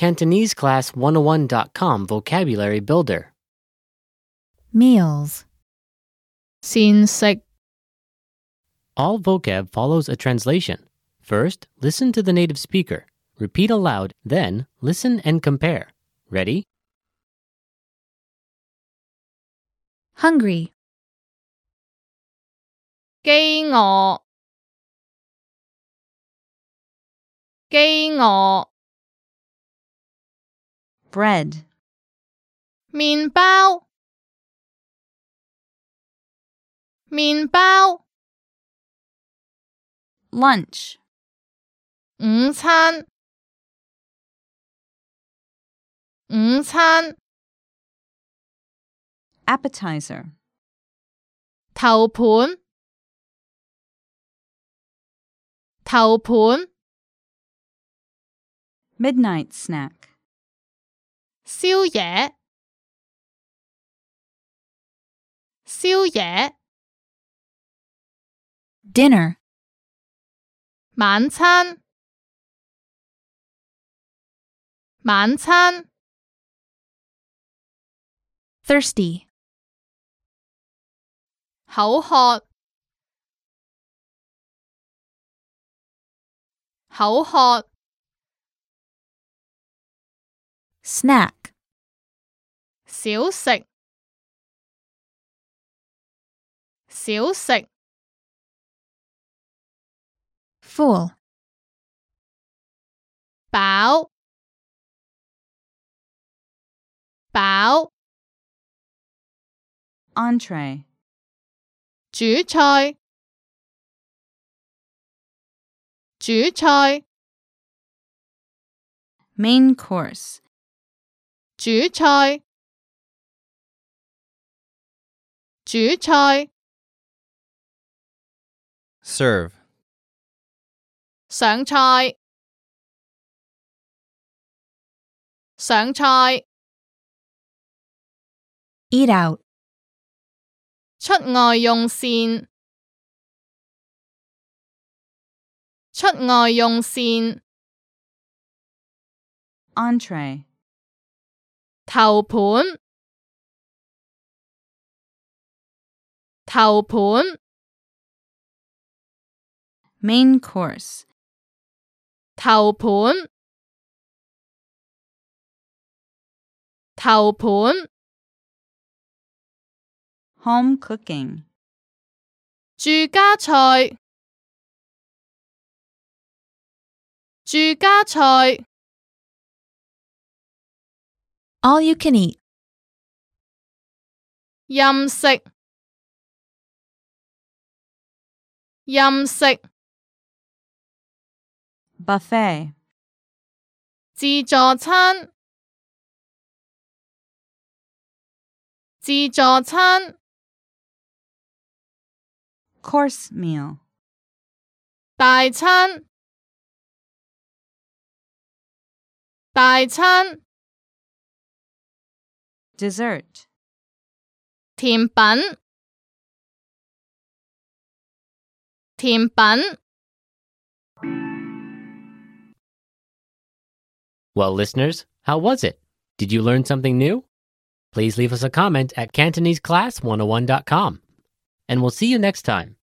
CantoneseClass101.com Vocabulary Builder. Meals. 膳食 All vocab follows a translation. First, listen to the native speaker. Repeat aloud, then listen and compare. Ready? Hungry. 飢餓飢餓 Bread. 麵包麵包 Lunch. 午餐午餐 Appetizer. 頭盤頭盤 Midnight snack. 宵夜宵夜 Dinner. 晚餐晚餐 Thirsty. 口渴口渴 Snack. 小食小食 Full. 飽飽 Entree. 主菜主菜 Main course. 主菜主菜 Serve. 上菜上菜 Eat out. 出外用膳出外用膳 Entree. 頭盤頭盤 Main course. 頭盤頭盤 Home cooking. 住家菜住家菜 All you can eat. 任食任食 Buffet. 自助餐自助餐 Course meal. 大餐大餐 Dessert. 甜品甜品 Well, listeners, how was it? Did you learn something new? Please leave us a comment at CantoneseClass101.com. And we'll see you next time.